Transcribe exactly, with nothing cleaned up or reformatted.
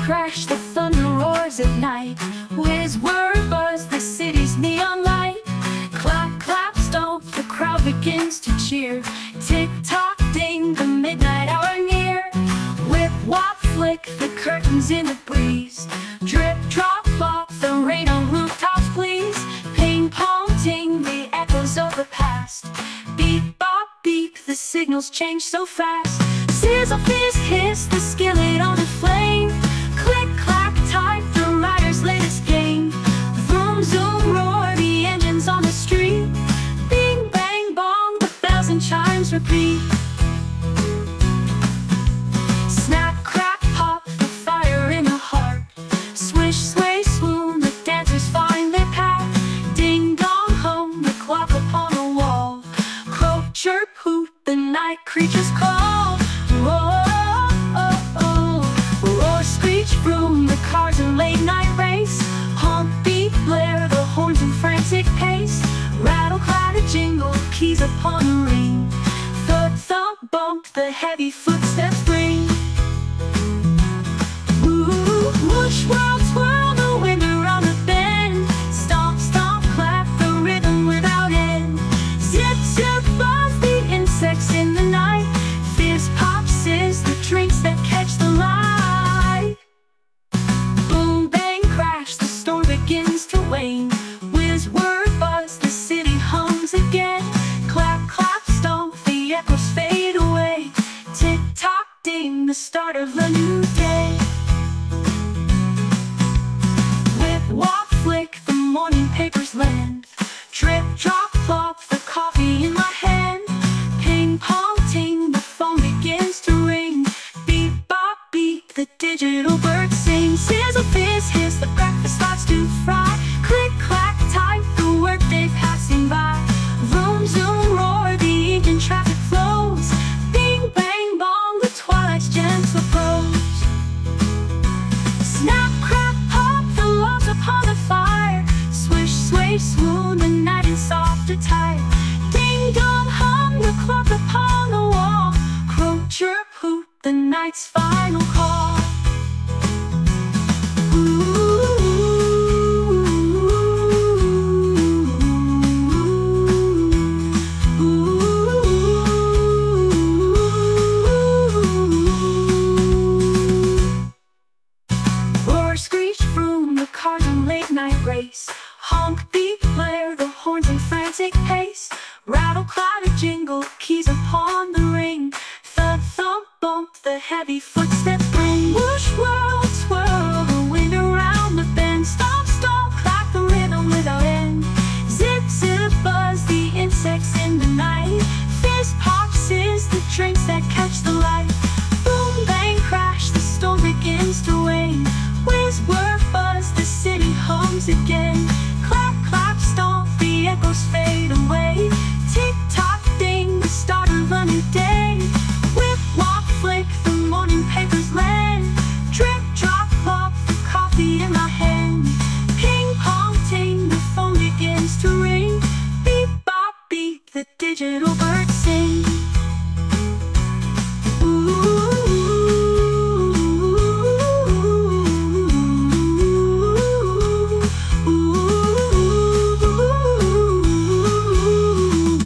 crash, the thunder roars at night. Whiz, whir, buzz, the city's neon light. Clap, clap, stomp, the crowd begins to cheer. Tick, tock, ding, the midnight hour near. Whip, whop, flick, the curtains in the breeze. Drip, drop, bop, the rain on rooftops please. Ping, pong, ting, the echoes of the past. Beep, bop, beep, the signals change so fast. Sizzle, fizz, hiss, the skillet on the flame. Click, clack, type, the rider's latest game. Vroom, zoom, roar, the engines on the street. Bing, bang, bong, the bells and chimes repeat. Snap, crack, pop, the fire in the heart. Swish, sway, swoon, the dancers find their path. Ding, dong, hum, the clock upon the wall. Croak, chirp, hoot, the night creatures call. Roar, oh, oh. Roar, screech, vroom, the cars in late night race. Honk, beep, blare, the horns in frantic pace. Rattle, clatter, jingle, keys upon the ring. Thud, thump, bump, the heavy footsteps bring. Woo, whoosh, whirl, twirl, the wind around the bend. Stomp, stomp, clap, the rhythm without end. Zip, zip, buzz, the insects in the night. Fizz, pop, sizz, the drinks that catch the light. Boom, bang, crash, the storm begins to wane. Whiz, whir, buzz, the city hums again. Clap, clap, stomp, the echoes fade away. Tick, tock, ding, the start of a new day. Whip, whop, flick, the morning papers land. Drip, drop, plop, the coffee in my hand. Ping, pong, ting, the phone begins to ring. Beep, bop, beep, the digital bird sings. Sizzle, fizz, hiss, the breakfast starts to fry. Click, clack, type, the workday passing by. Vroom, zoom, roar, the engine traffic flows. Bing, bang, bong, the twilight's gentle approach. Snap, crack, pop, the logs upon the fire. Swish, sway, swoon, the night is soft attire. Ding, dong, hum, the clock upon the wall. Croak, chirp, hoot, the night's final call. Roar, screech, vroom, the cars in late night race. Honk, beep, blare, the horns in frantic pace. Rattle, clatter, jingle, keys upon the ring. Thud, thump, bump, the heavy footsteps bring. Whoosh, whirl, twirl, the wind around the bend. Stomp, stomp, clap, the rhythm without end. Zip, zip, buzz, the insects in the night. Fizz, pop, sizz, the drinks that catch the light. Boom, bang, crash, the storm begins to wane. Whiz, whir, buzz, the city hums again. Clap, clap, stomp, the echoes fade away. Tick, tock, ding, the start of a new day. Whip, whop, flick, the morning papers land. Drip, drop, plop, the coffee in my hand. Ping, pong, ting, the phone begins to ring. Beep, bop, beep, the digital bird sings.